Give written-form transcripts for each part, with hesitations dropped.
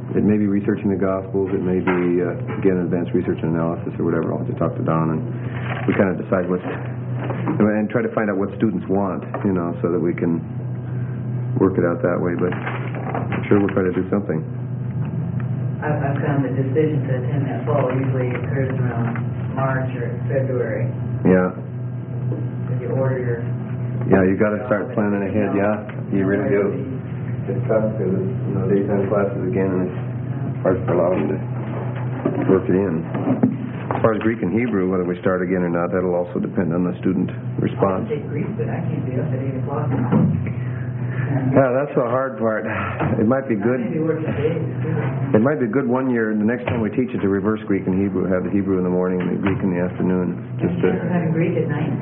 it may be researching the Gospels, it may be, again, advanced research and analysis or whatever. I'll have to talk to Don, and we kind of decide and try to find out what students want, so that we can work it out that way. But I'm sure we'll try to do something. I've found the decision to attend that fall usually occurs around March or February. Yeah. If you order your... Yeah, you got to start planning ahead. Yeah, you really do. It's tough because daytime classes again, and it's hard to allow them to work it in. As far as Greek and Hebrew, whether we start again or not, that'll also depend on the student response. I take Greek, but I can't be up at 8 o'clock. Yeah, that's the hard part. It might be good. It might be good one year, and the next time we teach it to reverse Greek and Hebrew, have the Hebrew in the morning and the Greek in the afternoon. Just having Greek at night?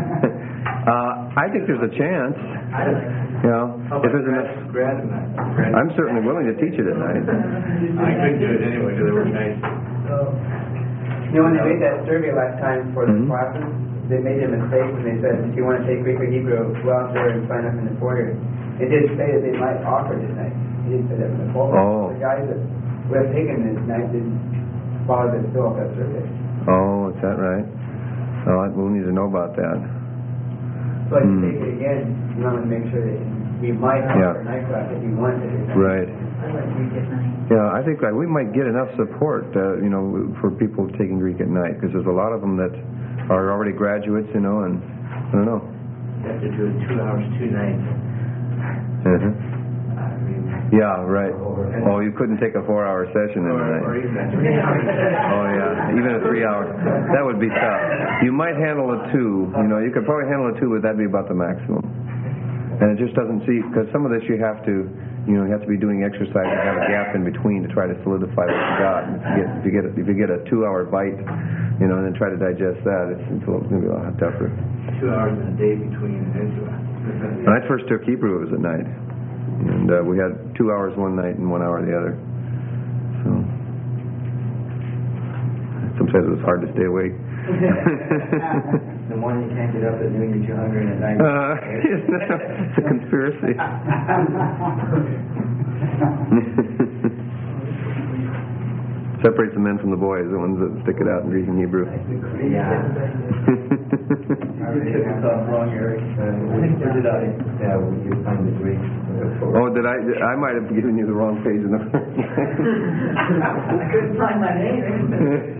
I think there's a chance. If there's enough. I'm certainly willing to teach it at night. I couldn't do it anyway because they work nights. When they made that survey last time for the classes, they made a mistake when they said, if you want to take Greek or Hebrew, go out there and sign up in the foyer. It did say that they might offer it at night. He didn't say that in the folder. Oh. The guys that would have taken it at night didn't bother to fill out that survey. Oh, is that right? Well, we'll need to know about that. So if you take it again, you want to make sure that we might offer a night class if you want it. Right. I like Greek at night. Yeah, I think we might get enough support, for people taking Greek at night, because there's a lot of them that are already graduates, and I don't know. You have to do it 2 hours, 2 nights. Uh-huh. Yeah, right. Oh, you couldn't take a 4-hour session in a night. Or even a 3 hours. Oh, yeah, even a 3 hour. That would be tough. You might handle a 2. You could probably handle a 2, but that'd be about the maximum. And it just doesn't because some of this you have to be doing exercise and have a gap in between to try to solidify what you got. If you get a 2-hour bite, and then try to digest that, it's going to be a lot tougher. 2 hours in a day between and 2 hours. When I first took Hebrew, it was at night. And we had 2 hours one night and 1 hour the other. So sometimes it was hard to stay awake. The morning you can't get up, at noon you're too hungry, and at night... It's a conspiracy. Separates the men from the boys, the ones that stick it out in Greek and Hebrew. Yeah. Wrong, Eric. Where did I? Yeah, when you find the Greek. Oh, did I? I might have given you the wrong page in the. I couldn't find my name.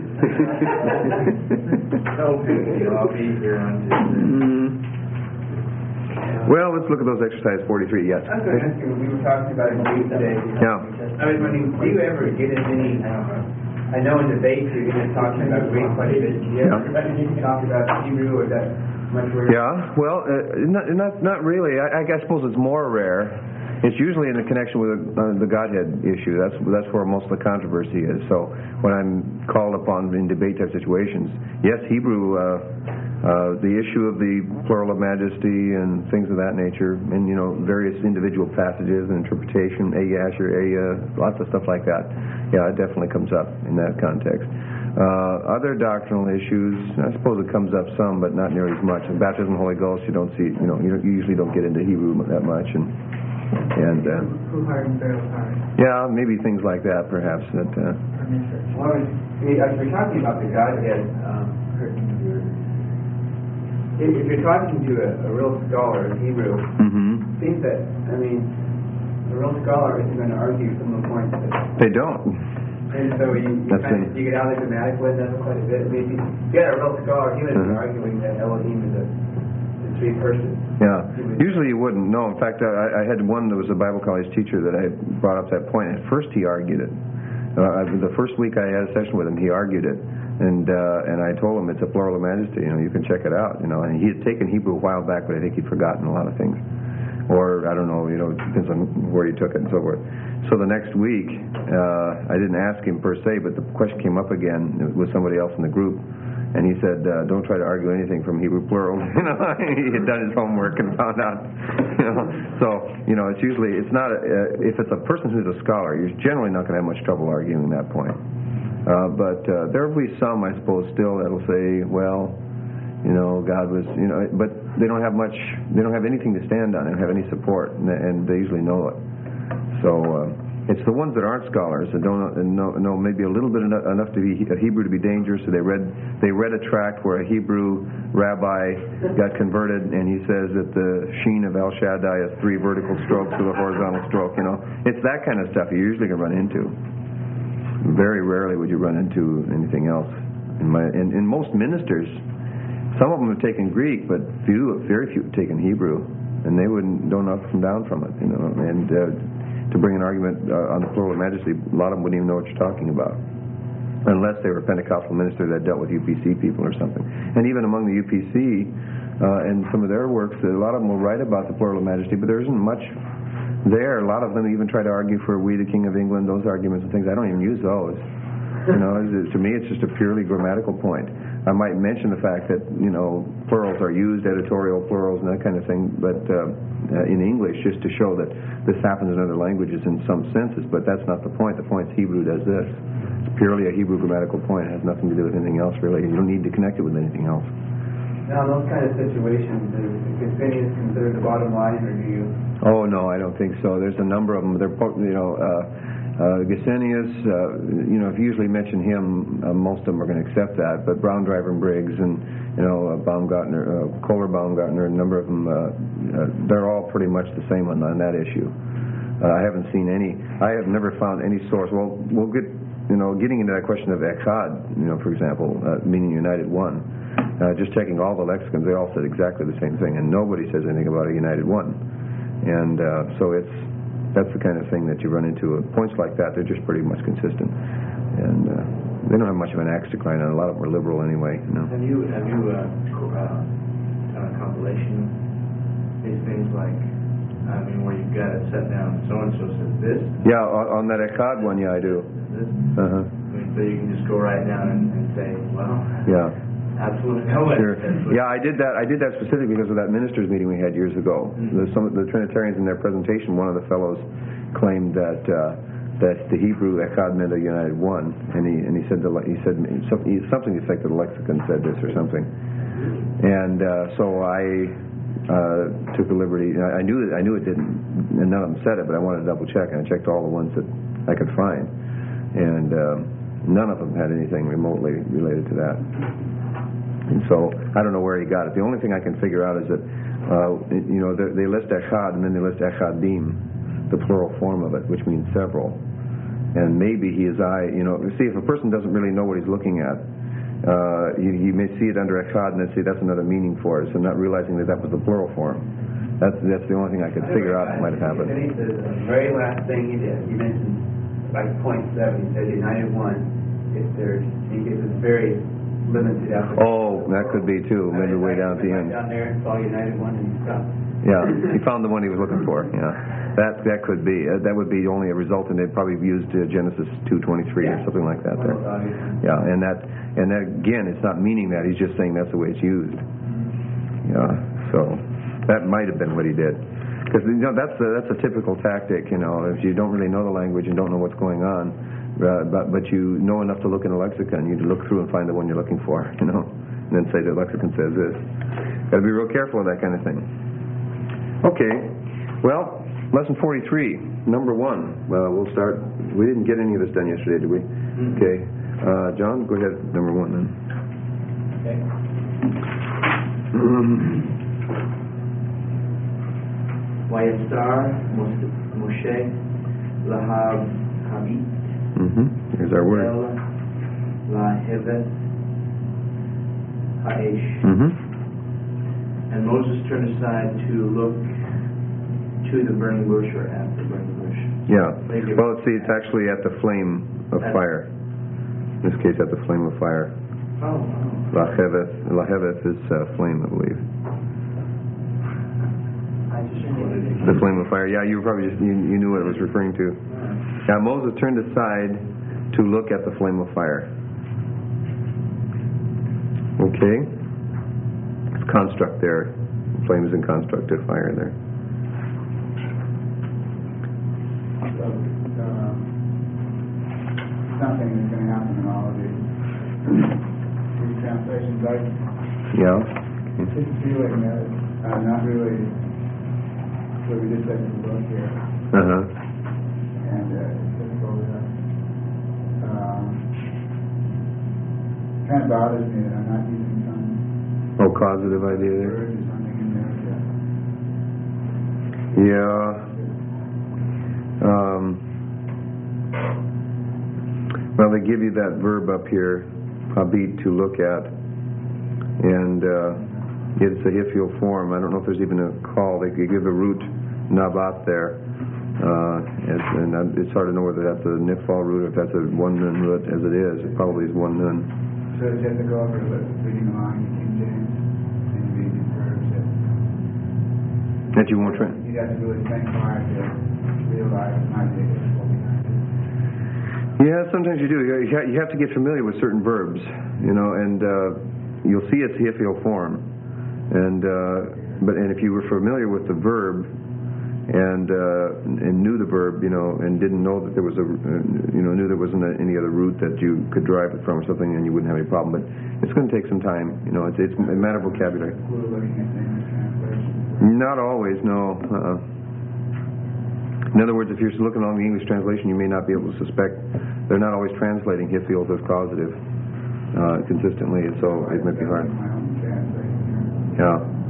I'll be here on Tuesday. Well, let's look at those exercise 43. Yes. I was going to ask you, we were talking about it today. Yeah. I was wondering, do you ever get in any? I know in debates you're going to talk about Greek quite a bit. Do you ever talk about Hebrew, or is that much rare? Yeah. Well, not really. I suppose it's more rare. It's usually in the connection with the Godhead issue. That's where most of the controversy is. So when I'm called upon in debate type situations, yes, Hebrew, the issue of the plural of majesty and things of that nature, and various individual passages and interpretation, lots of stuff like that. Yeah, it definitely comes up in that context. Other doctrinal issues, I suppose it comes up some, but not nearly as much. In baptism of the Holy Ghost, you don't see, you usually don't get into Hebrew that much, and Who hardened Pharaoh's heart? Yeah, maybe things like that, perhaps. That. Well, as we're talking about the Godhead, if you're talking to a real scholar in Hebrew, it seems that a real scholar isn't going to argue some of the points. They don't. And so you get out of the grammatic lesson quite a bit. If you get a real scholar, he would be arguing that Elohim is a three persons. Yeah. Usually you wouldn't. No. In fact, I had one that was a Bible college teacher that I brought up that point. At first he argued it. The first week I had a session with him, he argued it. And I told him it's a plural of majesty. You can check it out. And he had taken Hebrew a while back, but I think he'd forgotten a lot of things. Or, I don't know, it depends on where he took it and so forth. So the next week, I didn't ask him per se, but the question came up again with somebody else in the group. And he said, don't try to argue anything from Hebrew plural. He had done his homework and found out. So, it's usually, it's not, if it's a person who's a scholar, you're generally not going to have much trouble arguing that point. But there will be some, I suppose, still that'll say, well, God was, but they don't have much, they don't have anything to stand on. They don't have any support, and they usually know it. So, It's the ones that aren't scholars that don't know maybe a little bit enough to be Hebrew to be dangerous. So they read a tract where a Hebrew rabbi got converted, and he says that the sheen of El Shaddai is 3 vertical strokes with a horizontal stroke. It's that kind of stuff you usually can run into. Very rarely would you run into anything else. In most ministers, some of them have taken Greek, but very few have taken Hebrew, and they don't know up from down from it. And to bring an argument on the plural of majesty, a lot of them wouldn't even know what you're talking about, unless they were a Pentecostal minister that dealt with UPC people or something. And even among the UPC and some of their works, a lot of them will write about the plural of majesty, but there isn't much there. A lot of them even try to argue for "We the King of England," those arguments and things. I don't even use those. To me, it's just a purely grammatical point. I might mention the fact that plurals are used, editorial plurals and that kind of thing, but in English, just to show that this happens in other languages in some senses. But that's not the point. The point is Hebrew does this. It's purely a Hebrew grammatical point. It has nothing to do with anything else, really. You don't need to connect it with anything else. Now, in those kind of situations, is Phineas considered the bottom line, or do you? Oh no, I don't think so. There's a number of them. They're Gesenius, if you usually mention him, most of them are going to accept that. But Brown, Driver, and Briggs, and Baumgartner, Kohler, Baumgartner, a number of them, they're all pretty much the same on that issue. I haven't seen any. I have never found any source. Well, we'll get, getting into that question of Echad, for example, meaning united one. Just checking all the lexicons, they all said exactly the same thing, and nobody says anything about a united one. And so that's the kind of thing that you run into. Points like that, they're just pretty much consistent, and they don't have much of an axe to grind on. A lot of them are liberal anyway. Have you done a compilation? These things like, where you've got it set down. So and so says this. Yeah, on that Echad one, yeah, I do. This. So you can just go right down and say, well. Yeah. Absolutely no way. Sure. Yeah, I did that specifically because of that ministers' meeting we had years ago. Some of the Trinitarians in their presentation, one of the fellows claimed that the Hebrew Echad meant a united one, and he said something to the effect that the lexicon said this or something. And so I took the liberty. I knew it didn't, and none of them said it, but I wanted to double check, and I checked all the ones that I could find, and none of them had anything remotely related to that. And so I don't know where he got it. The only thing I can figure out is that they list Echad and then they list Echadim, the plural form of it, which means several. And maybe see, if a person doesn't really know what he's looking at, he may see it under Echad and then say that's another meaning for it, so not realizing that was the plural form. That's the only thing I could figure out that might have happened. The very last thing he did, he mentioned like point 7. He said united one. He gives it very limited effort. Oh, that could be too. Maybe way down at the end. Down there, saw united one, and he stopped. Yeah, he found the one he was looking for. Yeah, that could be. That would be only a result, and they'd probably used Genesis 2:23 or something like that there. Yeah, and that again, it's not meaning that. He's just saying that's the way it's used. Yeah, so that might have been what he did. Because that's a typical tactic. If you don't really know the language and don't know what's going on. But you know enough to look in a lexicon. You look through and find the one you're looking for, and then say the lexicon says this. Got to be real careful with that kind of thing. Okay, well, lesson 43, number 1. We'll start. We didn't get any of this done yesterday, did we? Mm-hmm. Okay, John, go ahead. Number 1 then. Okay. Vayasar Moshe Lahav Habit. Here's our word. And Moses turned aside to look to the burning bush, or at the burning bush. Yeah. Well, see, it's actually at the flame of fire. In this case, at the flame of fire. Oh. Laheveth is flame, I believe. The flame of fire. Yeah, you probably you knew what it was referring to. Now Moses turned aside to look at the flame of fire. Okay. It's construct there. Flame is in construct of fire there. Something that's going to happen in all of these translations. Yeah. Just feeling that not really what we just said in the book here. Uh-huh. And kind of bothers me that I'm not using some Oh, causative idea there. word or something in there. Yeah. Well, they give you that verb up here, habit, to look at, and it's a hiphil form. I don't know if there's even a call. They give a root nabat there, and it's hard to know whether that's a nifal root or if that's a one nun root. As it is, it probably is one nun. So it's just to go over reading along in King James and read these verbs That you won't try. you got to really think hard to realize my biggest behind it. Yeah, sometimes you do. You have to get familiar with certain verbs, and you'll see its hiphil form, and if you were familiar with the verb and knew the verb, and didn't know that there was knew there wasn't any other root that you could derive it from or something, then you wouldn't have any problem. But it's going to take some time. It's a matter of vocabulary. We're looking at the English translation. Not always, no. In other words, if you're looking on the English translation, you may not be able to suspect they're not always translating hiphils as causative consistently, and so it might be hard. My own translation.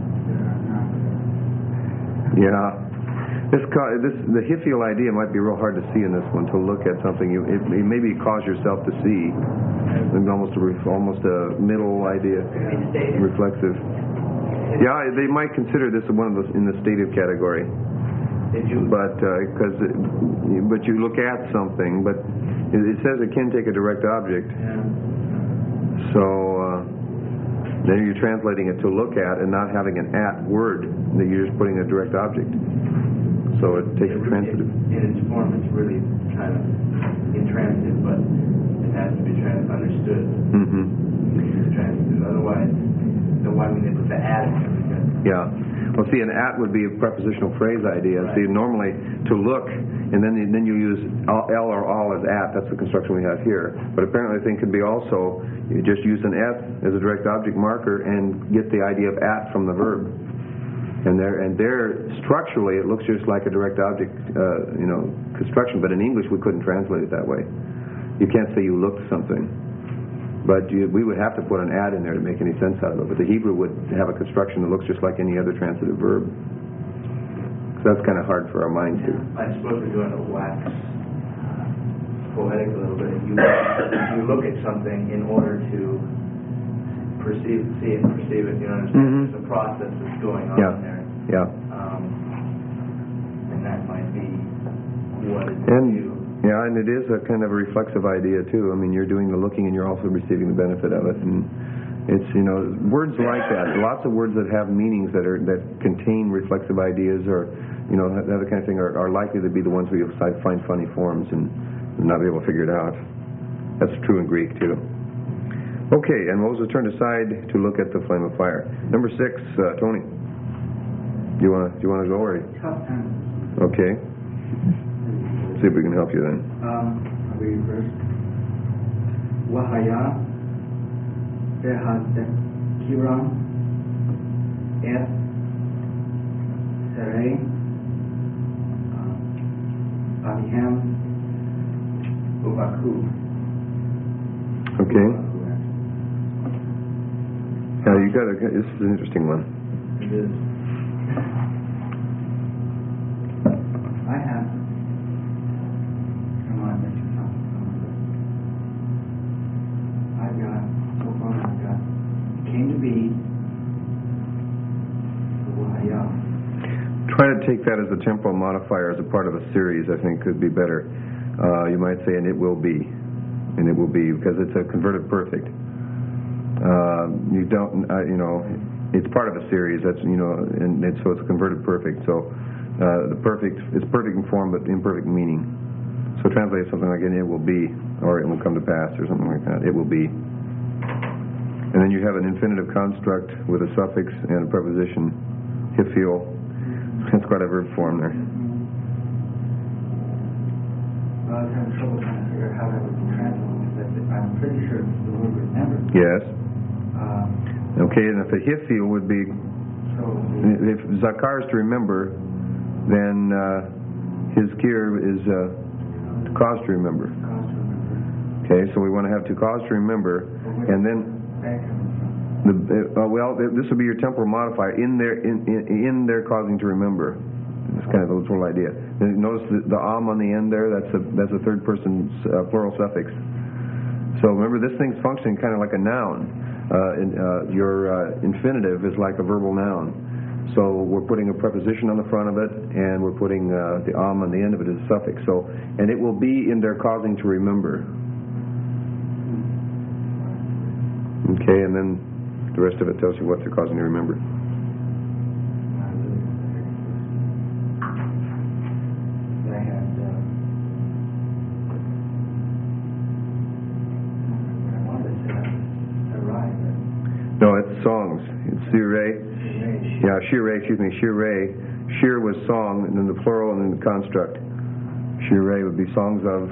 Yeah. The hiphil idea might be real hard to see in this one. To look at something, it maybe cause yourself to see, maybe almost a middle idea, reflexive. Yeah, they might consider this one of those in the stative category. But you look at something, but it says it can take a direct object. So then you're translating it to look at and not having an at word, that you're just putting a direct object. So it takes a transitive. In its form, it's really kind of intransitive, but it has to be understood. Mm-hmm. It's transitive. Otherwise, why would they put the at in there? Yeah. Well, see, an at would be a prepositional phrase idea. Right. See, normally to look, and then you use L or all as at. That's the construction we have here. But apparently, the thing could be also you just use an S as a direct object marker and get the idea of at from the verb. And there structurally, it looks just like a direct object, construction. But in English, we couldn't translate it that way. You can't say you looked something. But we would have to put an at in there to make any sense out of it. But the Hebrew would have a construction that looks just like any other transitive verb. So that's kind of hard for our minds to. I suppose we're going to wax poetic a little bit. You look at something in order to see it, perceive it. You understand? Mm-hmm. There's a process that's going on there. Yeah. And that might be what it is. Yeah, and it is a kind of a reflexive idea too. I mean, you're doing the looking and you're also receiving the benefit of it. And it's words like that. Lots of words that have meanings that contain reflexive ideas or that other kind of thing are likely to be the ones where you'll find funny forms and not be able to figure it out. That's true in Greek too. Okay, and Moses turned aside to look at the flame of fire. Number 6, Tony. Do you want to go or? Okay. See if we can help you then. I'll read first. Wahaya Behazkiram Et Serei Abihem Ubaku. Okay. Yeah, this is an interesting one. It is. I have. Came to be Try to take that as a temporal modifier as a part of a series, I think could be better. You might say, and it will be. And it will be, because it's a converted perfect. You don't, it's part of a series, that's, and so it's a converted perfect. So the perfect, it's perfect in form but imperfect in meaning. So translate something like, and it will be, or it will come to pass, or something like that. It will be. And then you have an infinitive construct with a suffix and a preposition, hiphil. That's quite a verb form there. I was having trouble trying to figure out how that would be translated, because I'm pretty sure it's the word remember. Yes. Okay, and if a hiphil would be, if zakar is to remember, then his kir is to cause to remember. Okay, so we want to have to cause to remember, And then, this would be your temporal modifier in their causing to remember. It's kind of a literal idea. And notice the on the end there. That's a third person plural suffix. So remember, this thing's functioning kind of like a noun. Your infinitive is like a verbal noun. So we're putting a preposition on the front of it, and we're putting the on the end of it as a suffix. So, and it will be in their causing to remember. Okay, and then the rest of it tells you what they're causing to remember. No, it's songs. It's shirei. Yeah, shirei, shirei. Shir was song, and then the plural, and then the construct. Shirei would be songs of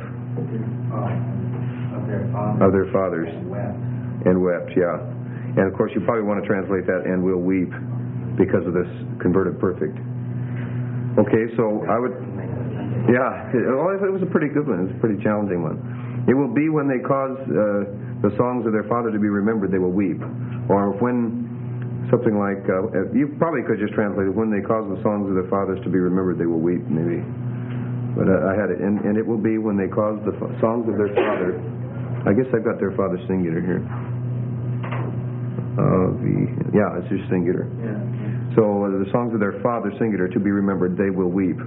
their fathers. And wept, yeah. And of course, you probably want to translate that, and will weep, because of this converted perfect. Okay, so I would... Yeah, it was a pretty good one. It was a pretty challenging one. It will be when they cause the songs of their father to be remembered, they will weep. Or when something like, you probably could just translate it, when they cause the songs of their fathers to be remembered, they will weep, maybe. But I had it, and it will be when they cause the songs of their father. I guess I've got their father singular here. Yeah, it's just singular. Yeah. So the songs of their father singular to be remembered, they will weep.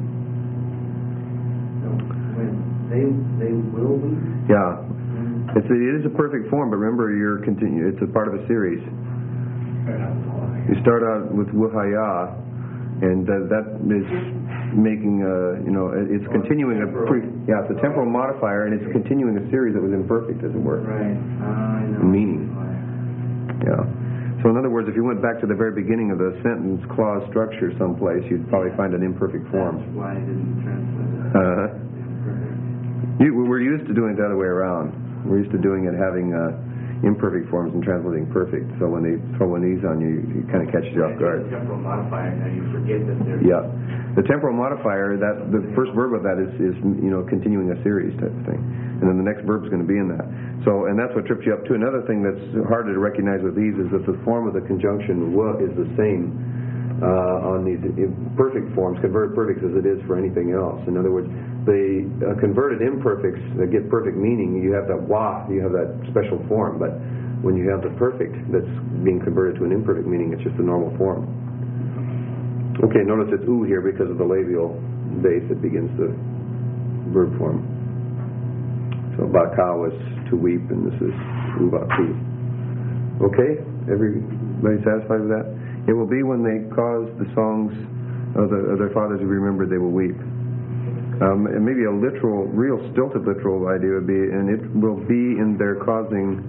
They will weep? Yeah. It is a perfect form, but remember, it's a part of a series. You start out with wuhaya, and that is making it's continuing it's a temporal modifier, and it's continuing a series that was imperfect, as it were. Right. I know. Meaning. Yeah. So in other words, if you went back to the very beginning of the sentence clause structure someplace, you'd probably find an imperfect form. That's why I didn't translate it. We're used to doing it the other way around. We're used to doing it having imperfect forms and translating perfect. So when they throw one of these on you, it kind of catches you off guard. The temporal modifier, now you forget that they're... Yeah. The temporal modifier, the first verb of that is continuing a series type of thing. And then the next verb is going to be in that. So, and that's what trips you up too. Another thing that's harder to recognize with these is that the form of the conjunction is the same on these perfect forms, converted perfects, as it is for anything else. In other words, the converted imperfects that get perfect meaning, you have that wa, you have that special form. But when you have the perfect that's being converted to an imperfect meaning, it's just a normal form. Okay, notice it's u here because of the labial base that begins the verb form. So baka was to weep, and this is uvaku. Okay, everybody satisfied with that? It will be when they cause the songs of their fathers to be remembered, they will weep. And maybe a real stilted literal idea would be, and it will be in their causing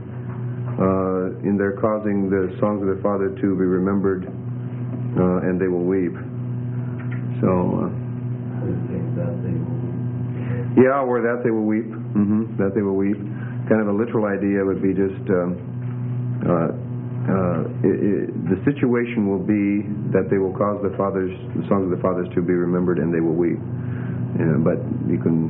the songs of their father to be remembered, and they will weep. So, yeah, or that they will weep. That they will weep. Kind of a literal idea would be just the situation will be that they will cause the songs of the fathers to be remembered, and they will weep. But you can,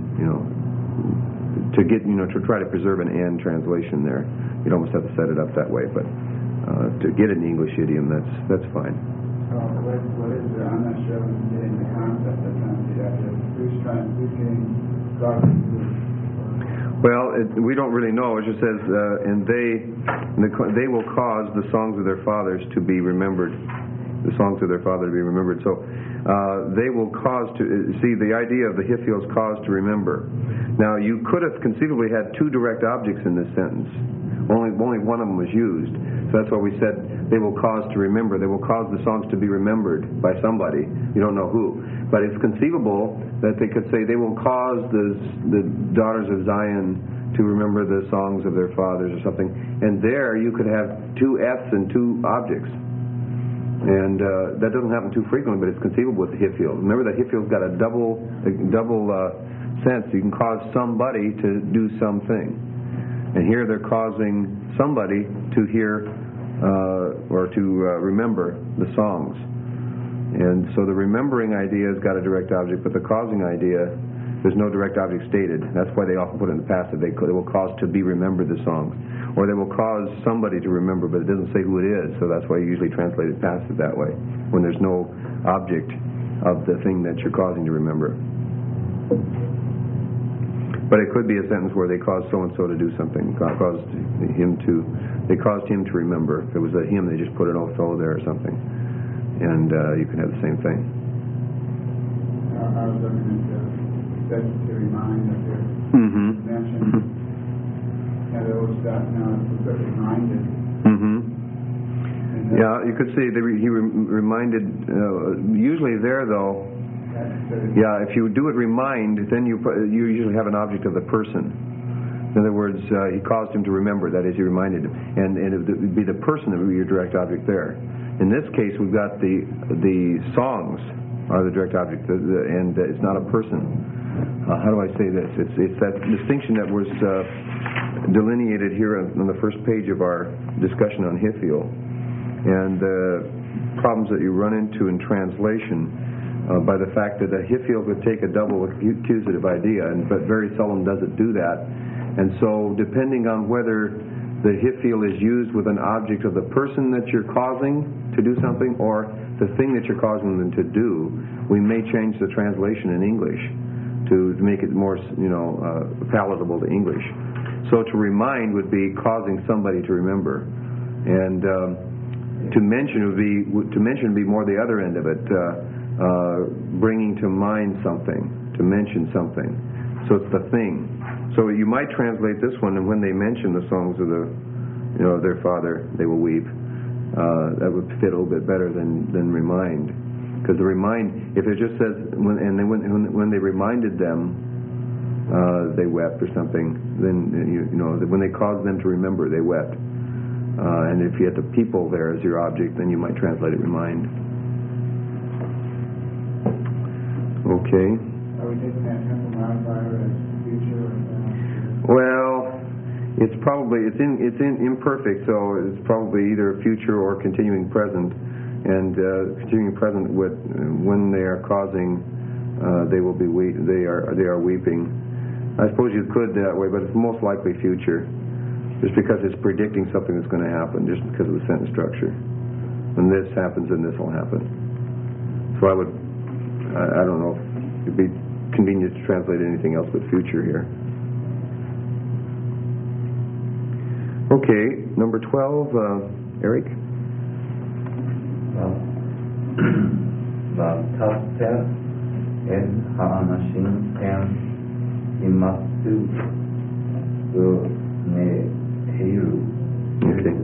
to try to preserve an and translation there, you'd almost have to set it up that way. But to get an English idiom, that's fine. So what is the? I'm not sure I'm getting the concept. I'm trying to figure out who's getting godly. Well, we don't really know. It just says, and they will cause the songs of their fathers to be remembered. The songs of their father to be remembered. So they will cause to see the idea of the Hiphil's cause to remember. Now you could have conceivably had two direct objects in this sentence. Only one of them was used. So that's why we said they will cause to remember. They will cause the songs to be remembered by somebody. You don't know who. But it's conceivable that they could say they will cause the daughters of Zion to remember the songs of their fathers or something. And there you could have two F's and two objects. And that doesn't happen too frequently, but it's conceivable with the Hiphil. Remember that Hiphil's got a double sense. You can cause somebody to do something. And here they're causing somebody to hear or to remember the songs. And so the remembering idea has got a direct object, but the causing idea There's no direct object stated. That's why they often put it in the passive. They will cause to be remembered the songs. Or they will cause somebody to remember, but it doesn't say who it is, so that's why you usually translate it passive that way, when there's no object of the thing that you're causing to remember. But it could be a sentence where they caused so-and-so to do something, they caused him to remember. If it was a him, they just put an so there or something. And you can have the same thing. I was looking at to remind up here. Mentioned. Yeah, the old stuff now it's reminded. Yeah, you could say he reminded. Usually there though. Yeah, if you do it remind, then you usually have an object of the person. In other words, he caused him to remember. That is, he reminded him, and it would be the person that would be your direct object there. In this case, we've got the songs are the direct object, and it's not a person. How do I say this? It's that distinction that was delineated here on the first page of our discussion on Hiphil, and the problems that you run into in translation by the fact that a Hiphil could take a double accusative idea, but very seldom does it do that. And so, depending on whether the Hiphil is used with an object of the person that you're causing to do something, or the thing that you're causing them to do, we may change the translation in English to make it more, palatable to English. So to remind would be causing somebody to remember, and to mention would be more the other end of it, bringing to mind something, to mention something. So it's the thing. So you might translate this one, and when they mention the songs of their father, they will weep. That would fit a little bit better than remind. Because the remind, if it just says when they reminded them, they wept or something. Then when they caused them to remember, they wept. And if you had the people there as your object, then you might translate it remind. Okay. Are we taking that temple modifier as future or past? Well, it's imperfect, so it's probably either future or continuing present. And continuing present with when they are causing, they are weeping. I suppose you could that way, but it's most likely future, just because it's predicting something that's going to happen, just because of the sentence structure. When this happens, then this will happen. So I don't know if it'd be convenient to translate anything else but future here. Okay, number 12, Eric. Vatapter el ha'anashim en imattu nehiru. Okay.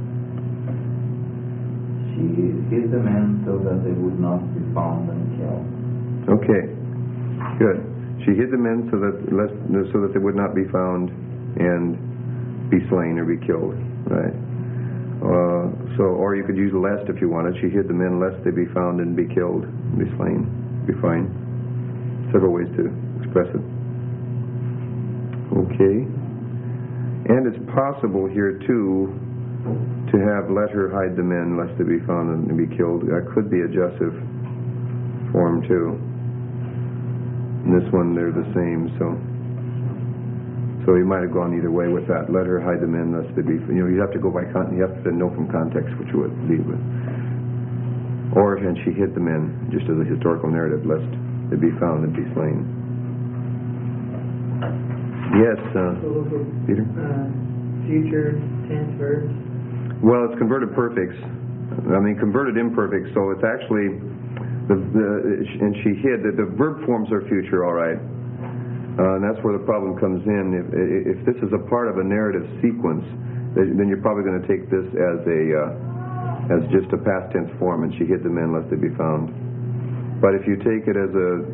She hid the men so that they would not be found and killed. Okay, good. She hid the men so that they would not be found and be slain or be killed. Right. Or you could use lest if you wanted. She hid the men lest they be found and be killed, be slain, be fine. Several ways to express it. Okay. And it's possible here too to have let her hide the men lest they be found and be killed. That could be adjussive form too. In this one they're the same, so you might have gone either way with that. Let her hide the men lest they be. You have to go by you have to know from context which would be with. Or and she hid the men just as a historical narrative lest they be found and be slain. Yes, Peter. Future tense verbs. Well, it's converted perfects. Converted imperfects. So it's actually and she hid. The verb forms are future, all right. And that's where the problem comes in. If this is a part of a narrative sequence, then you're probably going to take this as just a past tense form, and she hid the men lest they be found. But if you take it as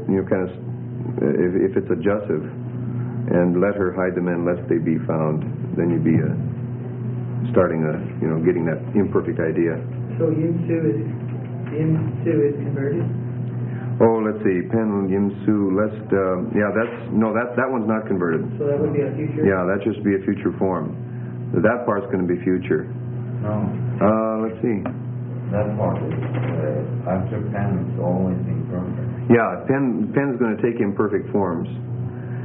if it's adjussive, and let her hide the men lest they be found, then you'd be getting that imperfect idea. So yimsu is converted. Oh, let's see. Pen yimsu lest. That one's not converted. So that would be a future. Yeah, that just be a future form. That part's going to be future. No. Let's see. That part is after pen it's always imperfect. Yeah, pen's going to take imperfect forms.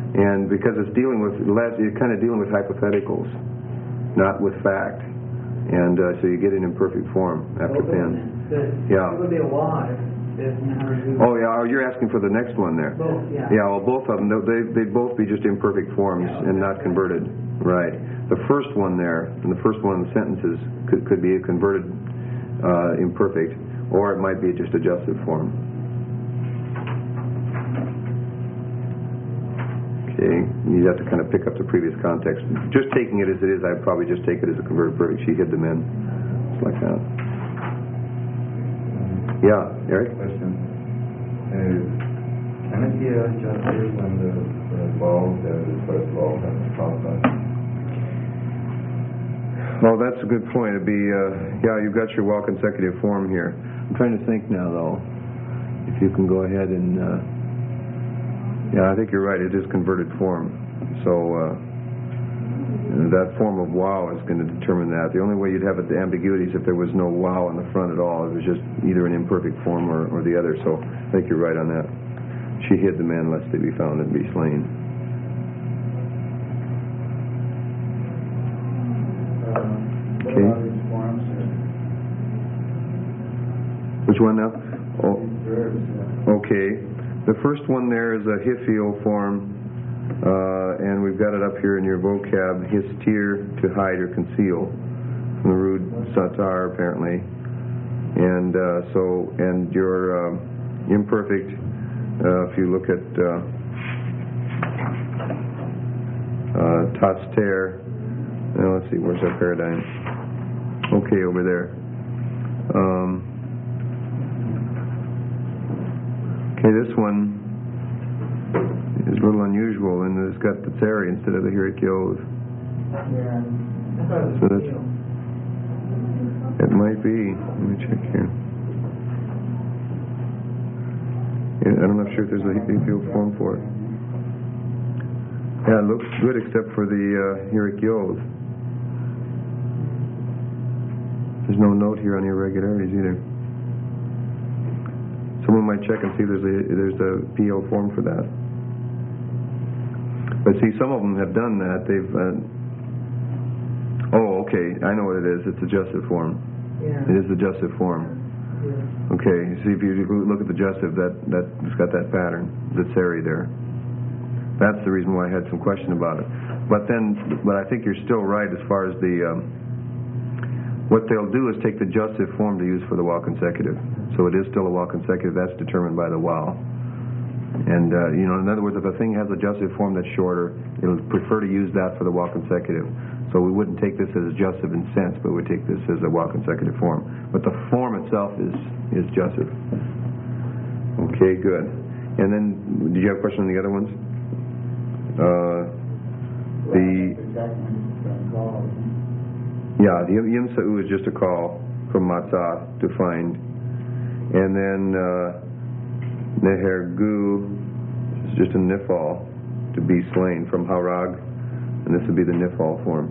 And because it's dealing with you're kind of dealing with hypotheticals, not with fact. And so you get an imperfect form after pen. Yeah. It would be a law if Oh, yeah. You're asking for the next one there. both, yeah. Yeah, well, both of them, they'd both be just imperfect forms and not converted. Right. The first one there, and the first one of the sentences could be a converted imperfect, or it might be just adjusted form. Okay, you have to kind of pick up the previous context. Just taking it as it is, I'd probably just take it as a converted perfect. She hid them in. Just like that. Yeah, Eric? Question. Can it be adjusted when the vowel, the first vowel has a consonant? Well, that's a good point. It'd be, you've got your well consecutive form here. I'm trying to think now, though, if you can go ahead and, I think you're right. It is converted form. So that form of wow is going to determine that. The only way you'd have the ambiguity is if there was no wow in the front at all. It was just either an imperfect form or the other. So I think you're right on that. She hid the man lest they be found and be slain. What about these forms here? Which one now? Oh, These verbs, yeah. okay. The first one there is a hifio form, and we've got it up here in your vocab, histir, to hide or conceal, from the root satar, apparently. And and your imperfect, if you look at taster, let's see, where's our paradigm? Okay, over there. Okay, this one is a little unusual in that it's got the tseri instead of the hirikyos. Yeah. So that's, it might be. Let me check here. Yeah, I'm not sure if there's a hipio form for it. Yeah, it looks good except for the hirikyos. There's no note here on the irregularities either. Someone might check and see if there's a PO form for that. But see, some of them have done that. They've. Okay. I know what it is. It's adjustive form. Yeah. It is adjustive form. Yeah. Okay. See, if you look at the adjustive, it's got that pattern, the tseri there. That's the reason why I had some question about it. But I think you're still right as far as the. What they'll do is take the adjustive form to use for the while consecutive. So it is still a while consecutive. That's determined by the while. And, in other words, if a thing has adjustive form that's shorter, it'll prefer to use that for the while consecutive. So we wouldn't take this as adjustive in sense, but we take this as a while consecutive form. But the form itself is adjustive. Okay, good. And then, did you have a question on the other ones? The Yimsa'u is just a call from Matzah to find. And then Nehergu is just a nifal, to be slain, from Harag. And this would be the nifal form.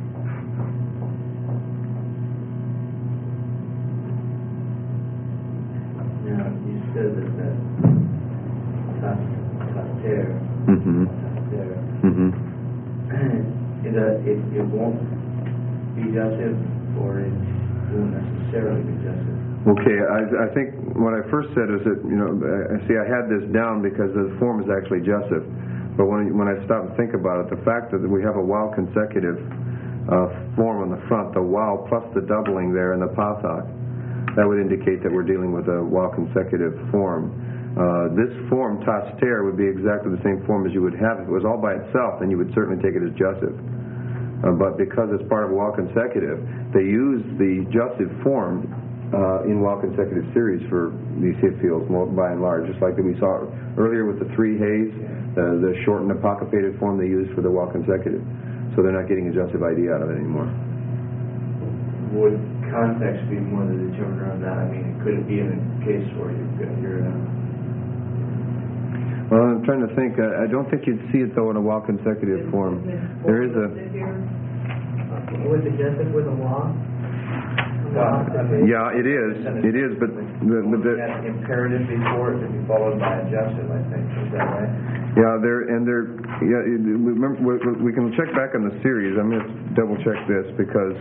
Now, you said that taster, Mm-hmm. It won't be adjustive, or it won't necessarily be adjustive. Okay, I think what I first said is that, I had this down because the form is actually adjustive. But when I stop and think about it, the fact that we have a while consecutive form on the front, the while plus the doubling there in the pathak, that would indicate that we're dealing with a while consecutive form. This form, taster, would be exactly the same form as you would have if it was all by itself, then you would certainly take it as adjustive. But because it's part of a while consecutive, they use the adjustive form in while consecutive series for these hit fields by and large, just like that we saw earlier with the three hays, the shortened apocryphated form they use for the while consecutive. So they're not getting adjustive ID out of it anymore. Would context be more the determiner of that? I mean, could it be in a case where you're well, I'm trying to think. I don't think you'd see it, though, in a while consecutive form. There is a... Was it adjusted with a law? Yeah, it is. It is, but... imperative before it to be followed by adjustive, I think. Is that right? Yeah, and they're, yeah, remember, we can check back on the series. I'm going to double check this because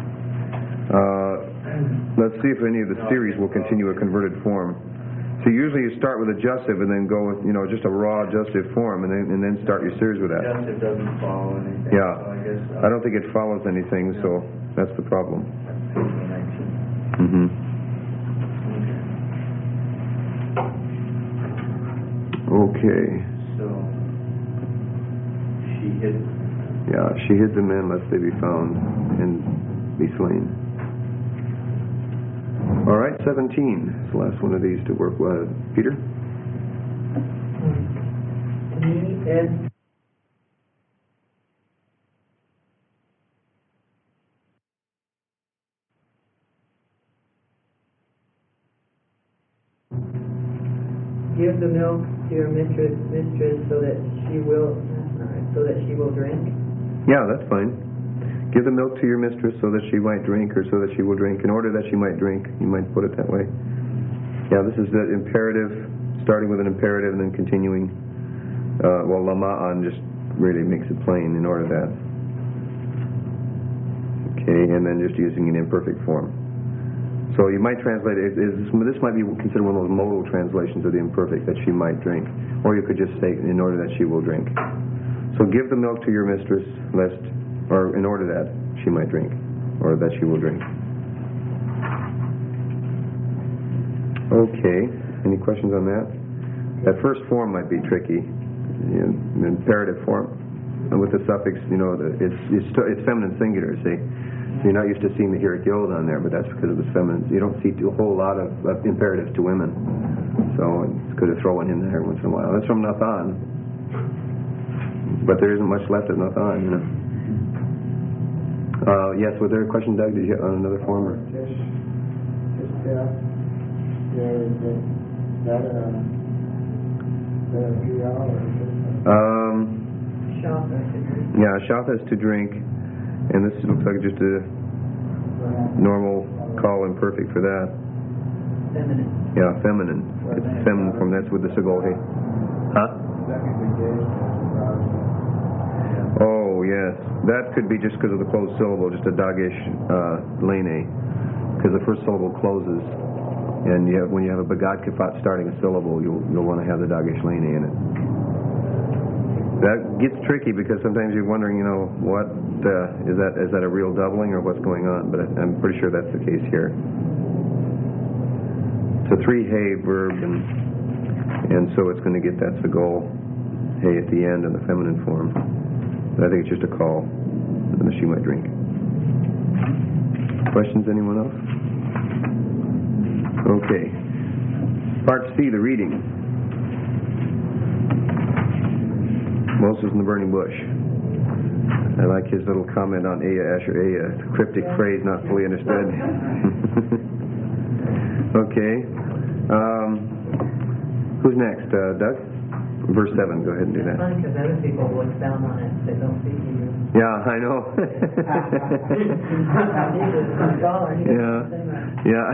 let's see if any of the series will continue a converted form. So usually you start with adjustive and then go with, just a raw adjustive form and then start your series with that. Adjustive doesn't follow anything. Yeah. So I guess I don't think it follows anything, so that's the problem. page 19. Mm-hmm. Okay. So she hid. Yeah, she hid the men lest they be found and be slain. All right, 17. It's the last one of these to work with. Peter? Give the milk to your mistress so that she will drink. Yeah, that's fine. Give the milk to your mistress so that she might drink, or so that she will drink, in order that she might drink. You might put it that way. Yeah, this is the imperative, starting with an imperative and then continuing. Lama'an just really makes it plain in order that. Okay, and then just using an imperfect form. So you might translate it, this might be considered one of those modal translations of the imperfect, that she might drink. Or you could just say, in order that she will drink. So give the milk to your mistress, or in order that she might drink, or that she will drink. Okay, any questions on that? That first form might be tricky, imperative form. And with the suffix, it's feminine singular, see? So you're not used to seeing the heroic yod on there, but that's because of the feminine. You don't see a whole lot of imperatives to women. So it's good to throw one in there once in a while. That's from Nathan. But there isn't much left of Nathan, Yes, was there a question, Doug? Did you on another form? Or? Shatha is to drink, and this looks like just a normal call imperfect for that. Feminine. Yeah, feminine. It's feminine form. That's with the Segolhe. Huh? Oh, yes. That could be just because of the closed syllable, just a dagish lene, because the first syllable closes, and when you have a begad kifat starting a syllable, you'll want to have the dagish lene in it. That gets tricky because sometimes you're wondering, what is that a real doubling or what's going on? But I'm pretty sure that's the case here. It's a 3-hey verb, and so it's going to get that segol hey at the end in the feminine form. But I think it's just a call that she might drink. Questions, anyone else? Okay. Part C, the reading. Moses in the burning bush. I like his little comment on Aya Asher Aya, cryptic phrase not fully understood. Okay. Who's next? Doug? Verse 7, go ahead and do that. It's funny because other people will expound on it that don't speak Hebrew. Yeah, I know. Yeah.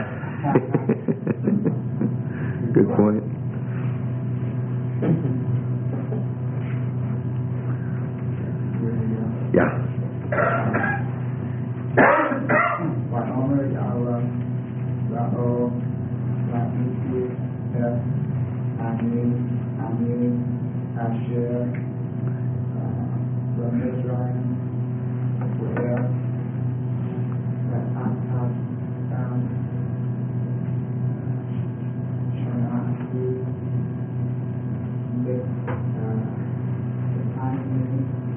Good point. Yeah. Asher, from Israel, where Akhaz found Shonaki, the Ani,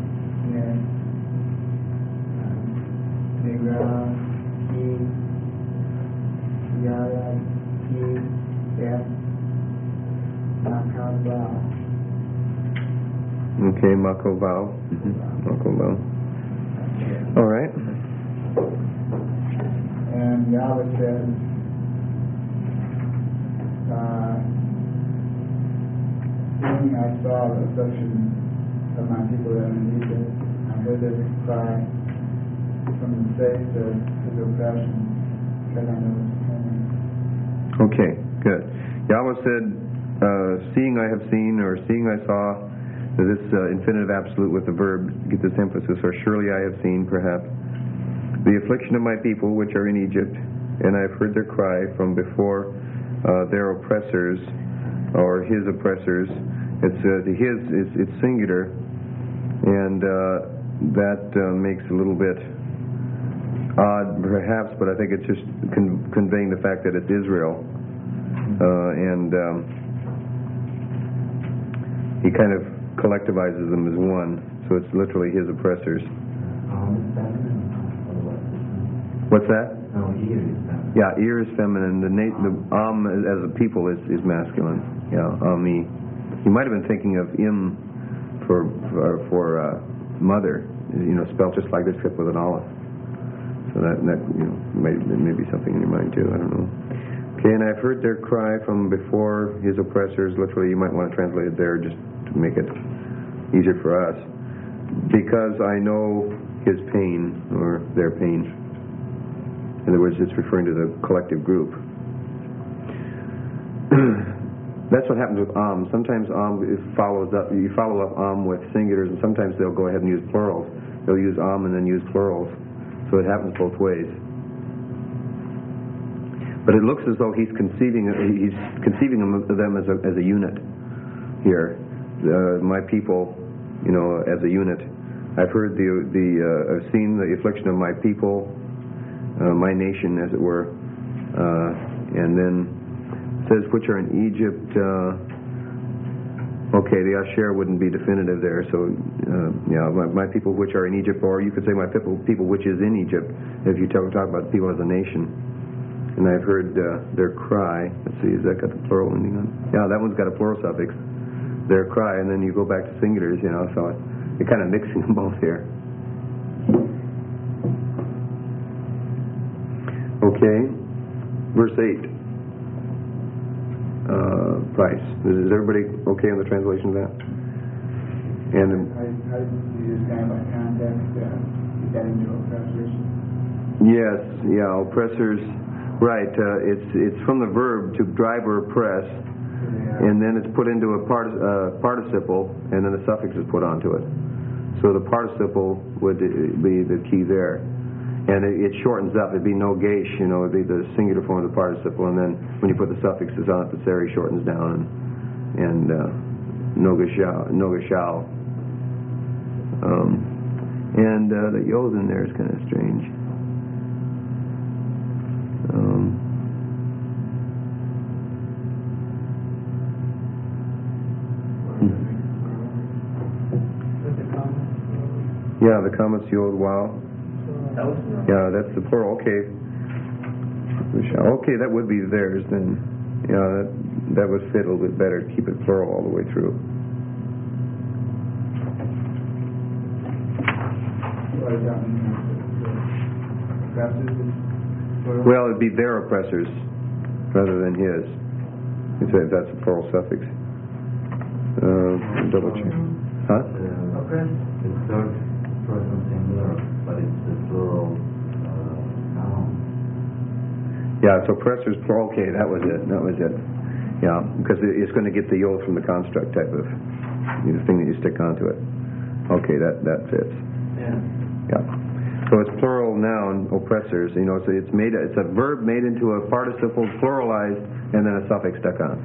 Negra, Yara, Nakaba. Okay, Makoval. Makoval. All right. And Yahweh said, seeing I saw the affliction of my people that are in Egypt, I heard their cry from the face of his oppression, because I know it's coming. Okay, good. Yahweh said, seeing I have seen, or seeing I saw, this infinitive absolute with the verb, get this emphasis, or surely I have seen, perhaps, the affliction of my people which are in Egypt, and I have heard their cry from before their oppressors, or his oppressors. It's singular, and that makes it a little bit odd, perhaps, but I think it's just conveying the fact that it's Israel, and he kind of collectivizes them as one, so it's literally his oppressors. What's that? No, ear is feminine. Yeah, ear is feminine. The as a people is masculine. Yeah, ami. He might have been thinking of im for mother, spelled just like this, except with an aleph. So that may be something in your mind too. I don't know. Okay, and I've heard their cry from before his oppressors. Literally, you might want to translate it there just to make it easier for us. Because I know his pain, or their pain. In other words, it's referring to the collective group. That's what happens with Sometimes follows up. You follow up with singulars, and sometimes they'll go ahead and use plurals. They'll use and then use plurals. So it happens both ways. But it looks as though he's conceiving them as a unit here. My people, as a unit. I've heard I've seen the affliction of my people, my nation, as it were, and then it says which are in Egypt. Okay, the Asher wouldn't be definitive there. So, my people which are in Egypt, or you could say my people which is in Egypt, if you talk about people as a nation. And I've heard their cry. Let's see, has that got the plural ending on? Yeah, that one's got a plural suffix. Their cry, and then you go back to singulars, so you're kind of mixing them both here. Okay, verse 8. Price. Is everybody okay on the translation of that? And I use kind of like context, get that into oppressors. Yes, oppressors. Right, it's from the verb to drive or oppress, and then it's put into a participle, and then a suffix is put onto it. So the participle would be the key there. And it shortens up. It'd be nogesh, it'd be the singular form of the participle, and then when you put the suffixes on it, the seri shortens down, and nogashal. And the yod in there is kind of strange. Yeah, the comma's yod wow. Yeah, that's the plural. Okay. Okay, that would be theirs then. Yeah, that would fit a little bit better to keep it plural all the way through. Well, it'd be their oppressors rather than his. That's a plural suffix. Double check. Huh? The third person singular, but it's the plural noun. Yeah, it's oppressors plural. Okay, that was it. Yeah, because it's going to get the yod from the construct type of thing that you stick onto it. Okay, that fits. Yeah. So it's plural noun, oppressors. So it's a verb made into a participle, pluralized, and then a suffix stuck on.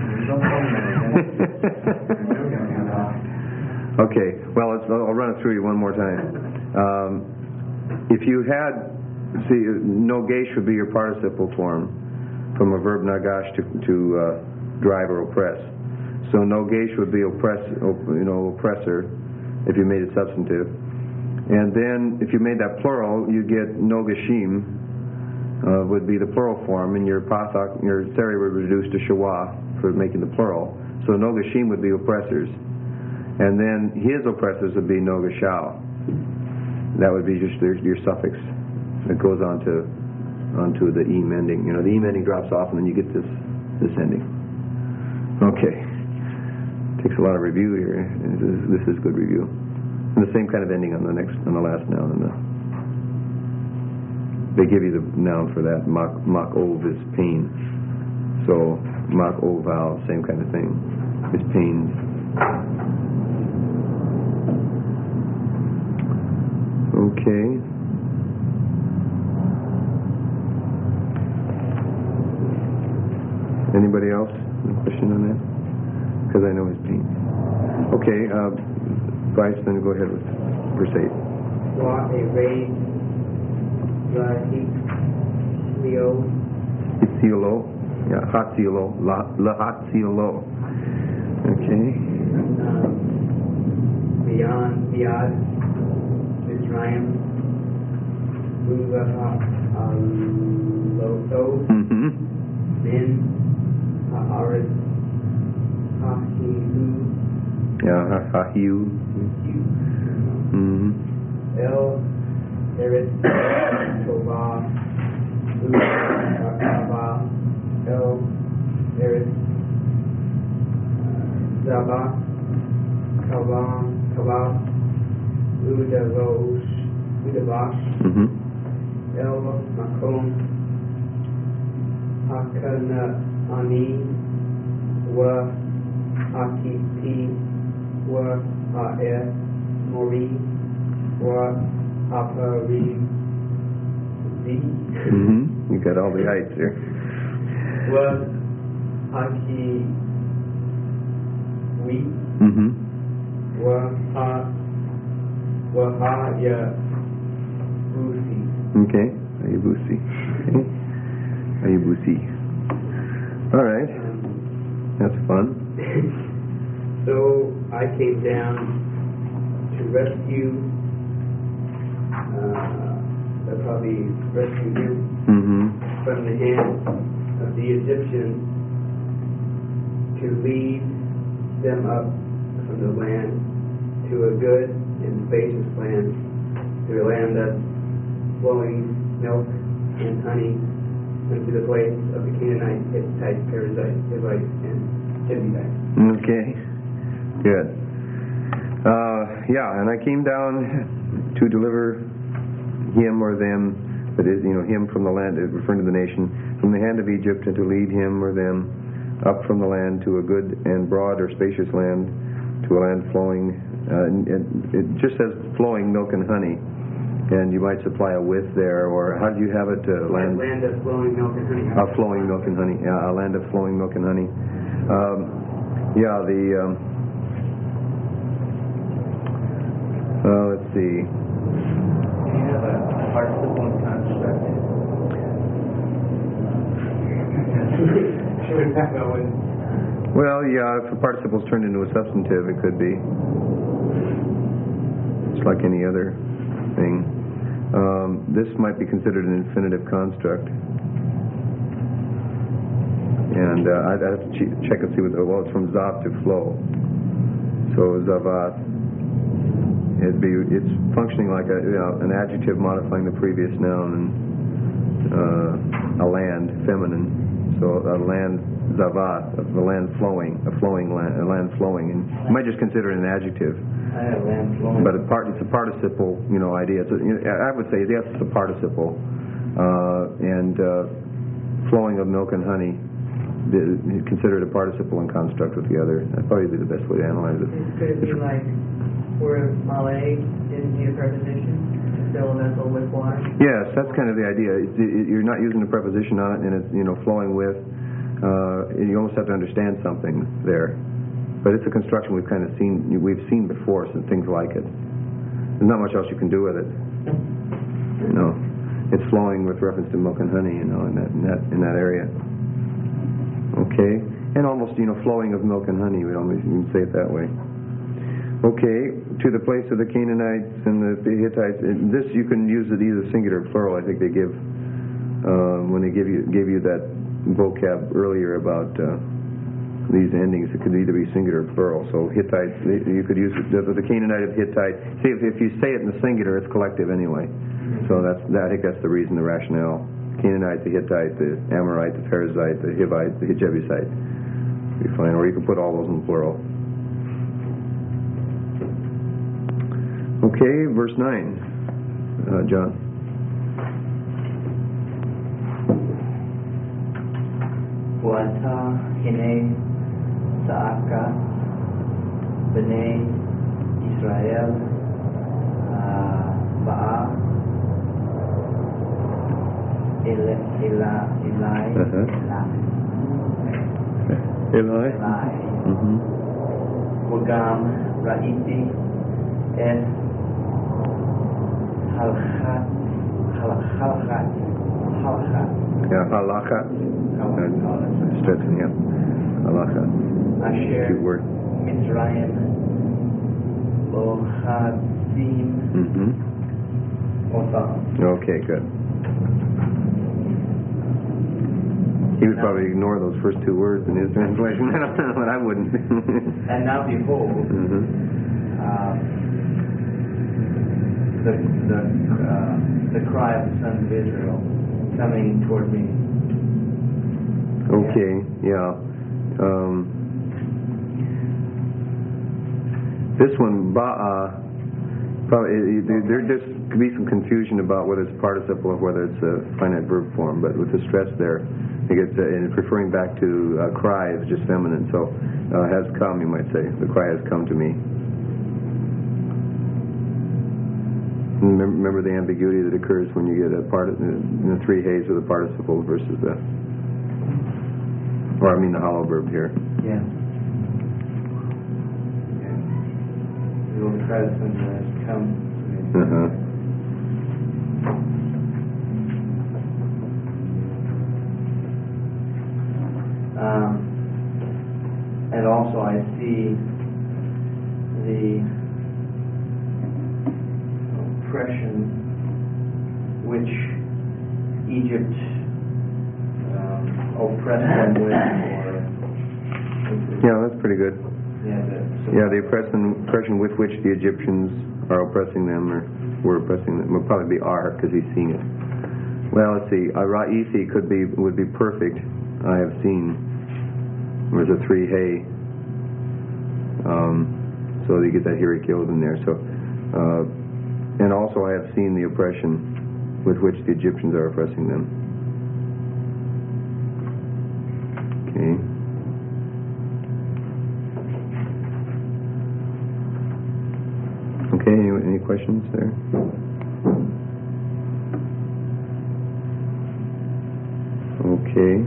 Okay. Well, I'll run it through you one more time. If you had, nogesh would be your participle form from a verb nagash to drive or oppress. So nogesh would be oppressor if you made it substantive. And then if you made that plural, you get nogashim would be the plural form, and your pathak, your seri would reduce to shawa for making the plural. So nogashim would be oppressors. And then his oppressors would be nogashal. That would be just your suffix that goes onto the em ending. The em ending drops off, and then you get this ending. Okay. Takes a lot of review here. This is good review. And the same kind of ending on the last noun. They give you the noun for that. Mak ov is pain. So mak oval, same kind of thing. Is pain. because I know his genes. Okay, Bryce, then go ahead with verse 8. Wa Ere Leo Hatziolo. Yeah, Hatziolo. La Hatziolo. Okay. Beyond Biad Mitzrayim Loto Mm-hmm. Min Haaretz Hahilu Yeah, Hahiu. Mm-hmm. El Eretz Tova Kava El Eretz Zava Kava Udavash Mm-hmm. El Makom Hakanaani Wa Akipi Wa Ha'er Mori Wa Aparim Z Mm-hmm. You got all the heights there. Wa Haki Wi Mm-hmm. Wa Ha Ya Busi Okay. Ayibusi. Okay. Ayibusi. All right. That's fun. So I came down to rescue, probably rescue him Mm-hmm. from the hand of the Egyptians, to lead them up from the land to a good and spacious land, to a land that's flowing milk and honey, and to the place of the Canaanite, Hittite, Perizzite, Hivite, and Jebusite. Okay. Good. Yeah, and I came down to deliver him or them, that is, him from the land, referring to the nation, from the hand of Egypt, and to lead him or them up from the land to a good and broad or spacious land, to a land flowing, it just says flowing milk and honey, and you might supply a with there, or how do you have it? Land of flowing milk and honey. Flowing milk and honey. Yeah, a land of flowing milk and honey. Let's see. Do you have a participle in construct? Well, yeah, if a participle's turned into a substantive, it could be. It's like any other thing. This might be considered an infinitive construct. And I'd have to check and see well, it's from zav to flow. So zavat, it's functioning like an adjective modifying the previous noun, and a land, feminine. So a land zavat, the land flowing, a land flowing, and you might just consider it an adjective. I have land flowing. But it's a participle, idea. So, I would say yes, it's a participle, and flowing of milk and honey, considered a participle in construct with the other. That'd probably be the best way to analyze it. Could it be like where malay didn't need a preposition to fill a vessel with water? Yes, that's kind of the idea. You're not using a preposition on it, and it's flowing with. You almost have to understand something there. But it's a construction we've seen before, some things like it. There's not much else you can do with it. It's flowing with reference to milk and honey, in that area. Okay, and almost flowing of milk and honey. We almost even say it that way. Okay, to the place of the Canaanites and the Hittites. This you can use it either singular or plural. I think they give when they gave you that vocab earlier about these endings. It could either be singular or plural. So Hittite, you could use it, the Canaanite of Hittite. See, if you say it in the singular, it's collective anyway. So I think that's the reason, the rationale. Canaanite, the Hittite, the Amorite, the Perizzite, the Hivite, the Jebusite. Be fine. Or you can put all those in plural. Okay, verse 9. John. Wata hine saaka b'nei Israel ba'a Eli. Eli. Mm-hmm. Wagam Ra'iti Es Halachat. Yeah, halacha. Stressing, yeah. Halacha. Asher Cute word. Mitzrayim Lo Hadim Otham. Okay, good. He would probably ignore those first two words in his translation, but I wouldn't. And now behold, the cry of the sons of Israel coming toward me. Okay, yeah. This one, ba'a, probably there just could be some confusion about whether it's a participle or whether it's a finite verb form. But with the stress there, I think it's and it's referring back to cry is just feminine. So has come, you might say. The cry has come to me. Remember the ambiguity that occurs when you get a three hays with a participle versus the hollow verb here. Yeah. The old present has come to me. And also I see the oppression which Egypt oppressed them with, Yeah, that's pretty good. Yeah, the oppression with which the Egyptians are oppressing them, or were oppressing them, would probably be are, because he's seeing it. Well, let's see. Ra'isi would be perfect. I have seen. There's a three hay. So you get that hirikiled in there. So, and also I have seen the oppression with which the Egyptians are oppressing them. Okay. Okay, any questions there? Okay.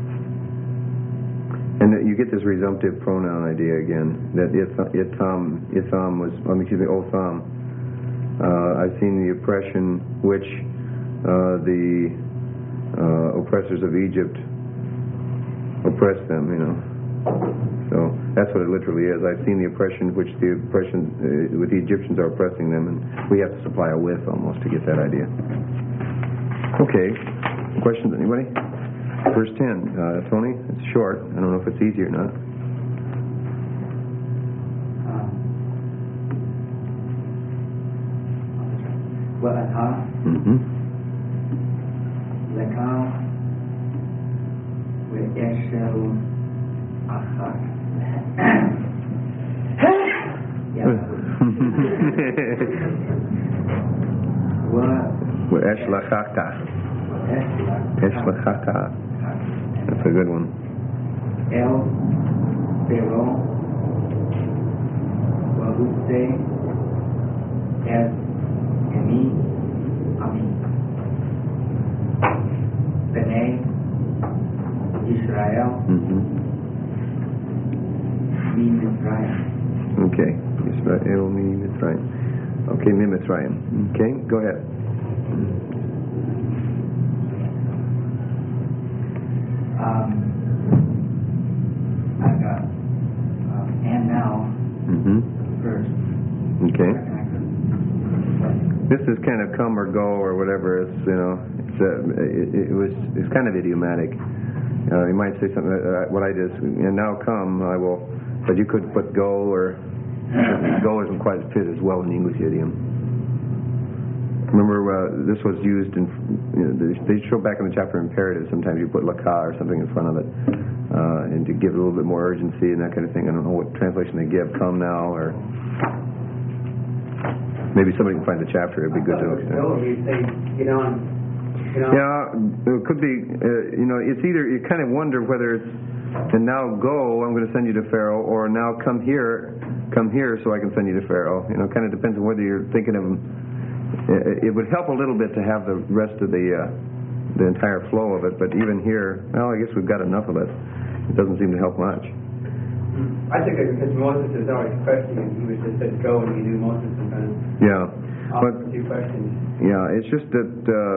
And you get this resumptive pronoun idea again, that Itham was, Otham. I've seen the oppression which the oppressors of Egypt oppress them, So that's what it literally is. I've seen the oppression with the Egyptians are oppressing them, and we have to supply a with almost to get that idea. Okay. Questions, anybody? Verse 10. Tony, it's short. I don't know if it's easy or not. Eshlachata. That's a good one. El Pero Wahute Es Emi Ami B'nai Israel Mi Mitzrayim. Okay. Israel Mi Mitzrayim. Okay, Mi Mitzrayim. Okay, go ahead. I've got and now first. Okay. This is kind of come or go or whatever. It's it's kind of idiomatic. You might say something what I just and now come I will, but you could put go or go doesn't quite fit as well in the English idiom. Remember, this was used in. They show back in the chapter imperative. Sometimes you put laka or something in front of it, and to give it a little bit more urgency and that kind of thing. I don't know what translation they give. Come now, or maybe somebody can find the chapter. It'd be good to look at. Yeah, it could be. It's either you kind of wonder whether it's and now go. I'm going to send you to Pharaoh, or now come here, so I can send you to Pharaoh. Kind of depends on whether you're thinking of them. It would help a little bit to have the rest of the entire flow of it, but even here, well, I guess we've got enough of it. It doesn't seem to help much. I took it because Moses is always questioning. He was just said go, and he knew Moses was going to Yeah. offer But, a few questions. yeah, it's just that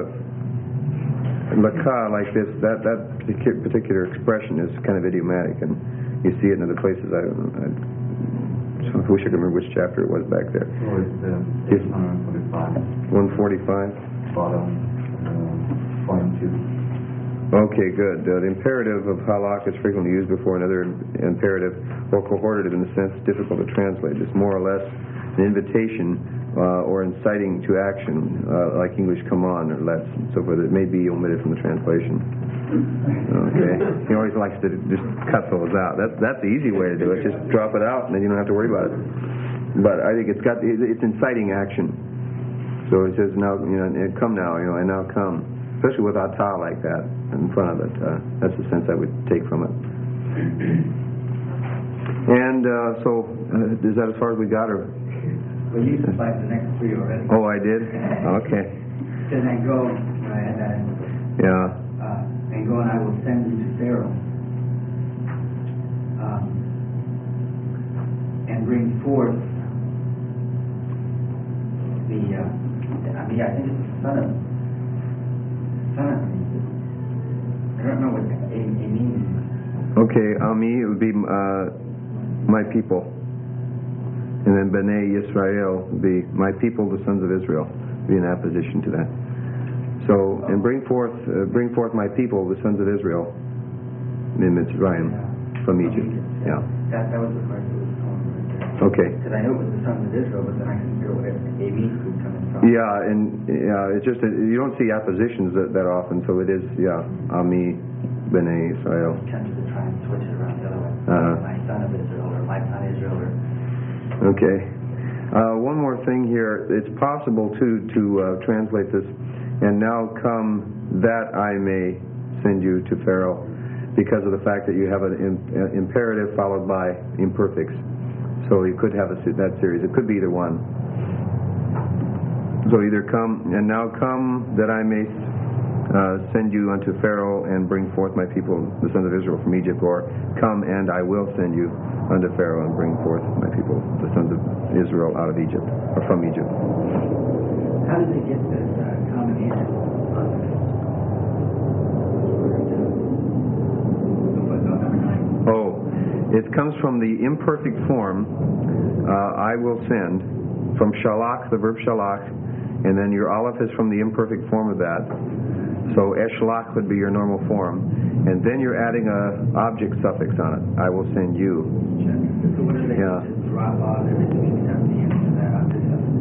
Lakah, like this, that particular expression is kind of idiomatic, and you see it in other places. I wish I could remember which chapter it was back there. So it's 645. 145? Bottom, point 2. Okay, good. The imperative of halak is frequently used before another imperative or cohortative in the sense difficult to translate. It's more or less an invitation or inciting to action, like English come on or let's, and so forth. It may be omitted from the translation. Okay. He always likes to just cut those out. That's the easy way to do it. Just drop it out, and then you don't have to worry about it. But I think it's inciting action. So it says now, come now, and now come. Especially with atah like that in front of it. That's the sense I would take from it. And so, is that as far as we got? Or? Well, you supplied the next 3 already. Oh, I did? Okay. Then I go, I had that, Yeah. and go and I will send you to Pharaoh. And bring forth the, I think it's the son of I don't know what a means. Okay, Ami, it would be my people. And then B'nai Yisrael would be my people, the sons of Israel. Be in opposition to that. So, and bring forth my people, the sons of Israel, in Mitzrayim, from Egypt. Yeah. That was the part that was going right there. Okay. Because I knew it was the sons of Israel, but then I couldn't figure where a means was coming from. Yeah, and it's just that you don't see appositions that often, so it is, Ami, B'nai Israel. I'm tempted to try and switch it around the other way. My son of Israel, or my son Israel, or... Okay. One more thing here. It's possible to translate this, and now come that I may send you to Pharaoh, because of the fact that you have an imperative followed by imperfects. So you could have that series. It could be either one. So either come, and now come that I may send you unto Pharaoh and bring forth my people, the sons of Israel, from Egypt, or come and I will send you unto Pharaoh and bring forth my people, the sons of Israel, out of Egypt, or from Egypt. How did they get this combination? Oh, it comes from the imperfect form, I will send, from shalach, the verb shalach, and then your aleph is from the imperfect form of that. So eshlach would be your normal form, and then you're adding a object suffix on it. I will send you. So what are they? Yeah. Drop off everything should have the end of that object suffix.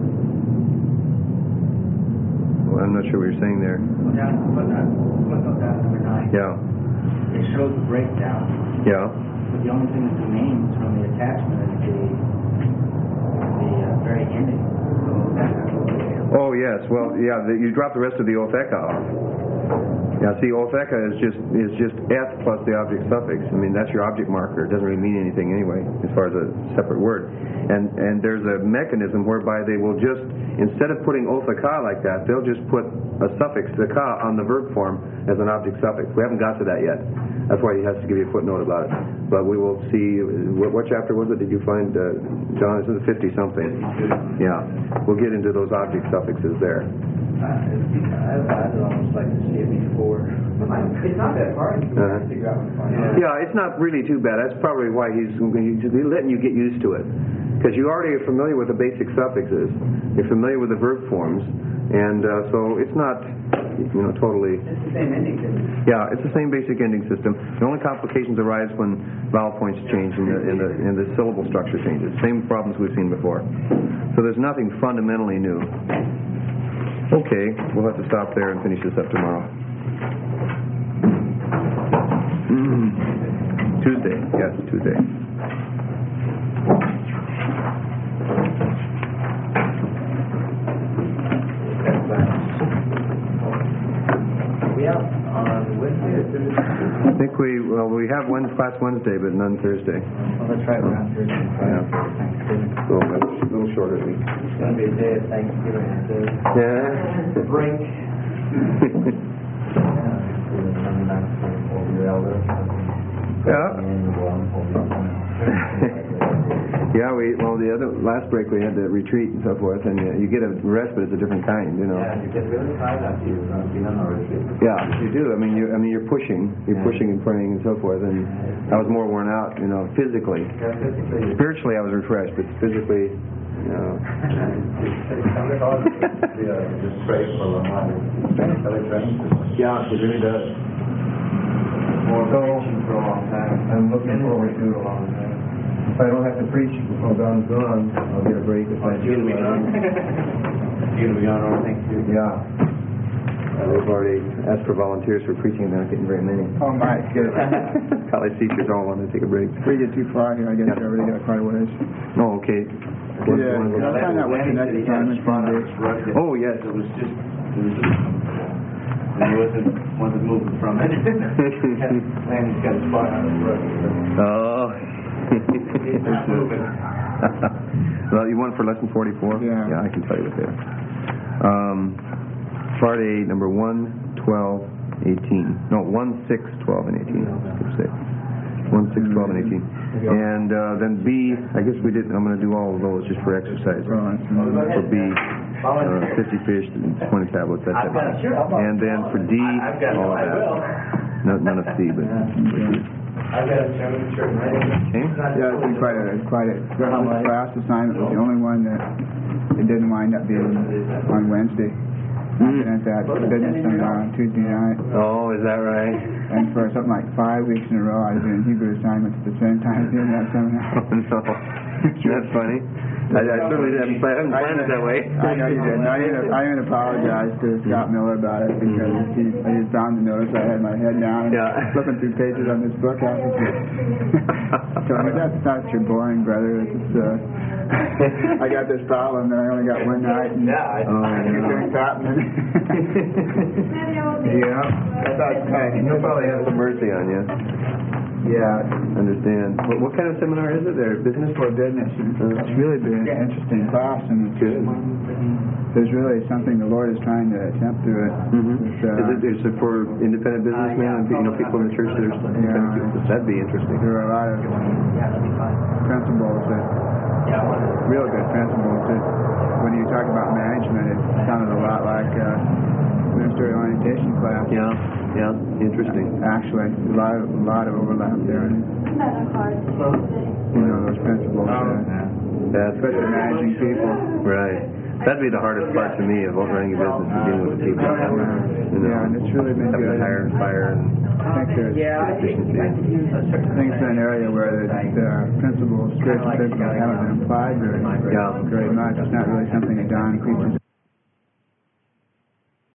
Well, I'm not sure what you're saying there. Well, footnote down number 9. Yeah. It shows the breakdown. Yeah. But the only thing that remains from the attachment is the very ending. Oh yes. Well, yeah. You drop the rest of the otheka off. Yeah. See, otheka is just s plus the object suffix. I mean, that's your object marker. It doesn't really mean anything anyway, as far as a separate word. And there's a mechanism whereby they will just, instead of putting otheka like that, they'll just put a suffix, the ka, on the verb form as an object suffix. We haven't got to that yet. That's why he has to give you a footnote about it. But we will see. What chapter was it? Did you find, John? It's in the 50-something. Yeah. We'll get into those object suffixes there. I'd almost like to see it before. It's not that hard to figure out what's going on. Yeah, it's not really too bad. That's probably why he's letting you get used to it. Because you already are familiar with the basic suffixes. You're familiar with the verb forms. And so it's not, totally... It's the same ending system. Yeah, it's the same basic ending system. The only complications arise when vowel points change and the syllable structure changes. Same problems we've seen before. So there's nothing fundamentally new. Okay, we'll have to stop there and finish this up tomorrow. Tuesday. Yes, Tuesday. We out on Wednesday or Thursday? I think we have class Wednesday, but none Thursday. Well, that's right, we're on Thursday and Friday for Thanksgiving. So that's a little shorter week. It's going to be a day of Thanksgiving. Yeah. Break. All the elders. Yeah. And one for Yeah, the other last break we had the retreat and so forth, and you get a rest, but it's a different kind, you know. Yeah, you get really tired after you've been on a retreat. Yeah, you do. I mean, you're pushing and praying and so forth, and I was more worn out, you know, physically. Yeah, physically. Spiritually, I was refreshed, but physically, you know. Just pray for a long while. Yeah, it really does. More preaching for a long time. I'm looking forward to a long time. If I don't have to preach while Don's gone, I'll get a break. If I do, You'll be gone. You'll be gone, I think, too. Yeah. We've already asked for volunteers for preaching, and not getting very many. Oh, my goodness. College teachers all want to take a break. We get too far here, I guess we already got quite a ways. Oh, okay. Yeah, I'll find out what the next assignment's going to be. Oh, yes. It was just he wasn't moving from it. Landon's got a spot on his rug. Oh. He's not moving. Well, you want for lesson 44? Yeah. Yeah, I can tell you what they are. Part A, number 1, 12, 18. No, 1, 6, 12, and 18. Skip 6. 1, 6, 12, and 18. And then B, I guess we didn't. I'm going to do all of those just for exercise. For B, 50 fish, 20 tablets, that type of thing. And then for D, all of that. None of C, but. I've got a sermon shirt ready. Okay. Yeah, it's been quite a class assignment. Was the only one that it didn't wind up being on Wednesday. And that business on Tuesday night. Oh, is that right? And for something like 5 weeks in a row, I was doing Hebrew assignments at the same time doing that seminar. Oh, no. That's funny. I certainly haven't planned it that way. I know you didn't. I even apologized to Scott Miller about it because he found the notice I had my head down and flipping through pages on this book. So I mean, that's not your boring, brother. It's just, I got this problem that I only got one night. And you're doing that. Yeah. I thought, hey, He'll probably have some mercy on you. yeah. Understand. What kind of seminar is it there? Business? For business. It's really been an interesting class, and it's Good. there's really something the Lord is trying to attempt through it. Is it for independent businessmen and people in the church that are independent people? That'd be interesting. There are a lot of principles that, real good principles that, when you talk about management, it sounded a lot like ministerial orientation class. Yeah, interesting. Actually, a lot of overlap there. You know, those principles. Especially managing people. Right. That'd be the hardest part to me of running a business, is dealing with the people. Yeah, and it's really been having good. to hire and fire and I think there's efficiency. things in an area where the principles, spiritual principles haven't been applied very much. It's not really something that Don preaches